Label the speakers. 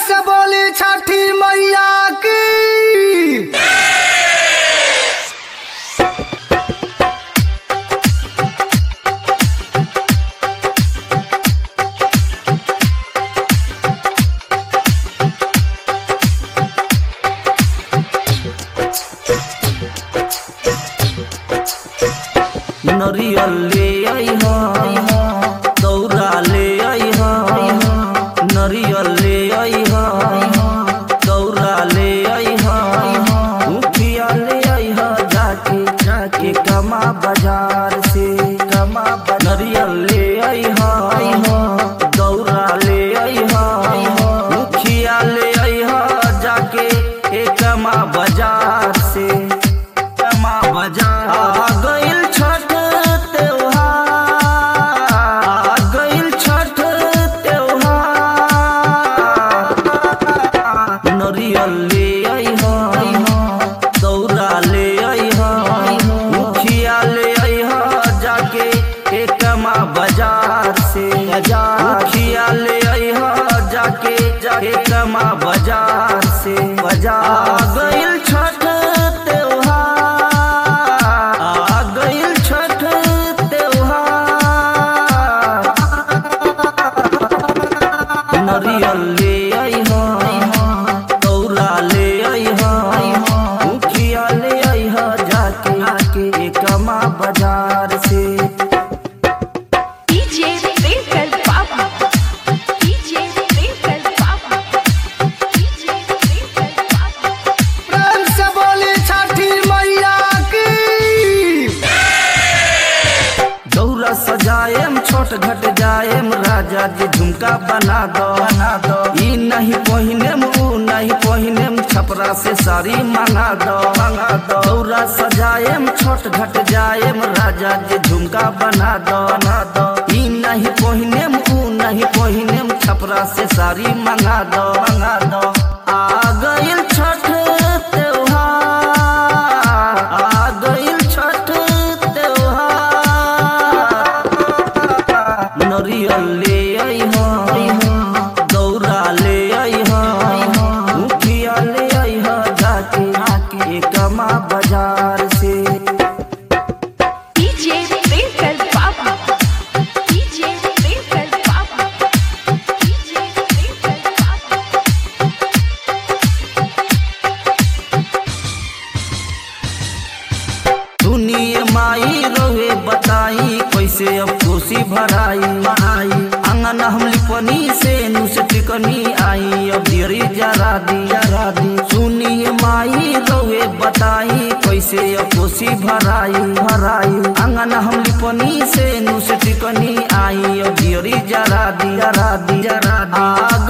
Speaker 1: से बोली छठी मैया की।
Speaker 2: नरियल ले आई हो, दौरा ले आई हो, नरियल ले आई हो, दौरा ले आई हो, मुखिया ले आई हो, जाके जाके कमा बाजार से कमा। नरियल ले आई हो, दौरा ले आई हो, मुखिया ले आई हो, जाके कमा बाजार से कमा बाजार। आ गइल छठ नरियल ले आई हो, दौरा ले आई हो, मुखिया ले आई हो, जाके एकमा बाजार से मुखिया ले आई हो, जाके जाके एकमा बाजार से बाजार। गइल छठ त्योहार, आ गइल छठ त्योहार। नरियल ले आई हो, कमा बाजार से।
Speaker 3: डीजे प्रिंकल बाबा, डीजे प्रिंकल बाबा, डीजे प्रिंकल बाबा।
Speaker 1: प्रेम से बोली छठी मैया की।
Speaker 2: दौरा सजाएम छोट घट जाएम, राजा जी झुमका बना दो बना दो। ई नहीं पहिनेम ऊ नहीं पहिनेम, छपरा से साड़ी मंगा दो मंगा दो। दौरा सजाएम छोट घट जाएम, राजा जी झुमका बना दो बना दो। ई नहीं पहिनेम ऊ नहीं पहिनेम, छपरा से साड़ी मंगा दो मंगा दो। आ गइल छठ त्योहार, आ गइल छठ त्योहार। नरियल ले आई हो, दौरा ले आई हो, मुखिया ले आई हो, जाके जाके कमा बाजार से।
Speaker 3: डीजे प्रिंकल बाबा, डीजे प्रिंकल बाबा, डीजे प्रिंकल बाबा।
Speaker 2: दुनिया माई रोहे बताई, कैसे अब कोसी भराई आई। आंगन हम लिपनी से नुस टिकनी आई, अब देरी जरा दी जरा दी। सुनिए माई रोहे बताई, कैसे अब कोसी भराई भराई। आंगन हम लिपनी से नुस टिकनी आई, अब देरी जरा दी जरा दी जरा दी।